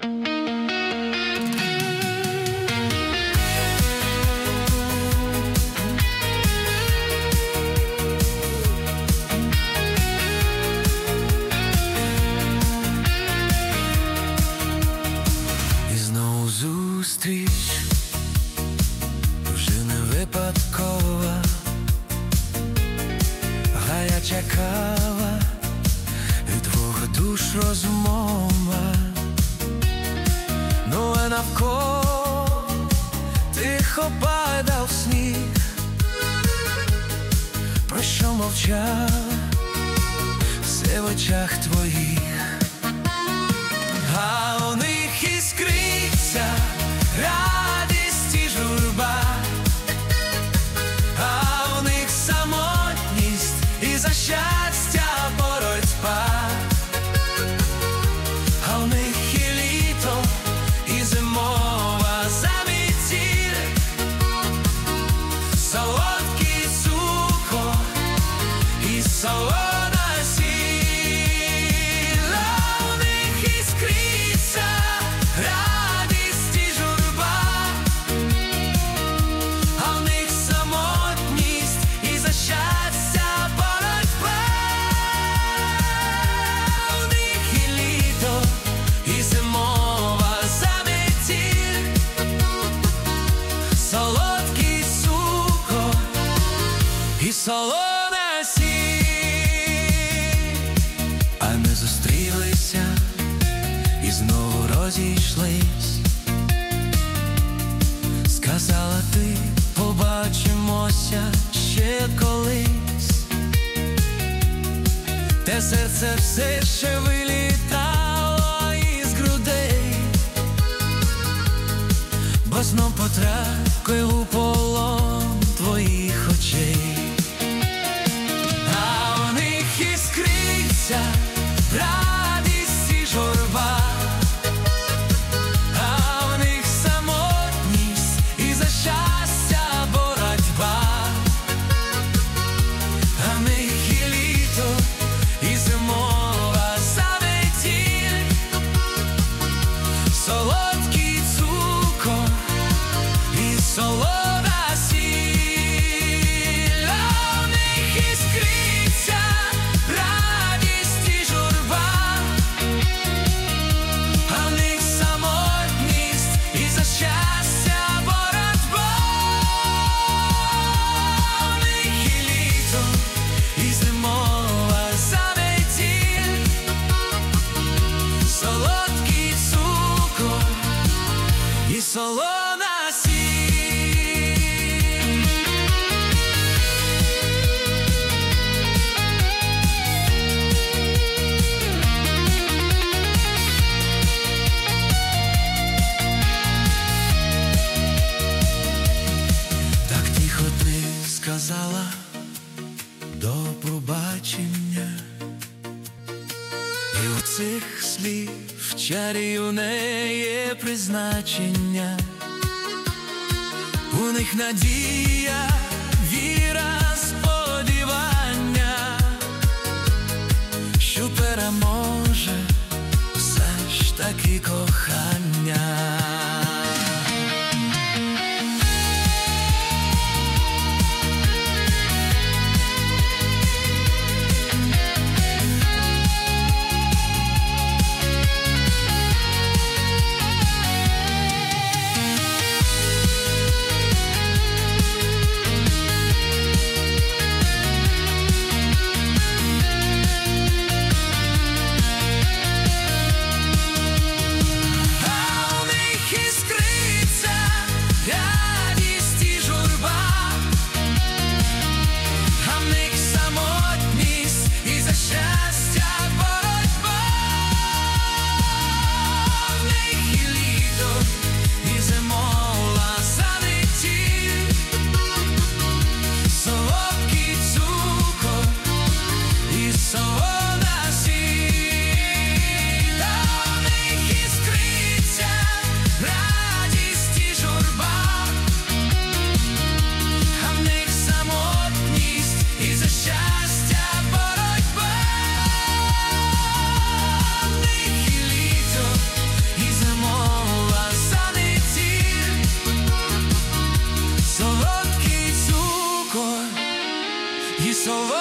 І знову зустріч, вже не випадкова, гаряча кава і двох душ розмова. Ну а навколо тихо падав сніг, про що мовчав все в очах твоїх. А у них іскриться радість і журба, а у них самотність і за щастя боротьба. А у них і літо, і зимова замітіль, солодкий цукор і солона сіль. А у них іскриться радість і журба, а у них самотність і за щастя боротьба. У них і літо, і зимова заметіль, солодкий цукор і солона сіль. А ми зустрілися і знову розійшлись. Сказала ти, побачимося ще колись. Те серце все ще вилітало із грудей, бо знов потрапив у полон твоїх очей. А у них іскриться радість і журба, а у них самотність і за щастя боротьба. А в них і літо, і зимова заметіль, солодкий цукор і солона сіль. А в них іскриться радість і журба, а в них самотність і за щастя боротьба. У них і літо, і зимова заметіль, солодкий цукор і солона сіль. Так тихо ти сказала до побачення, і у цих слів чарів не є призначення. У них надія, віра, сподівання, що переможе все ж таки кохання. зимове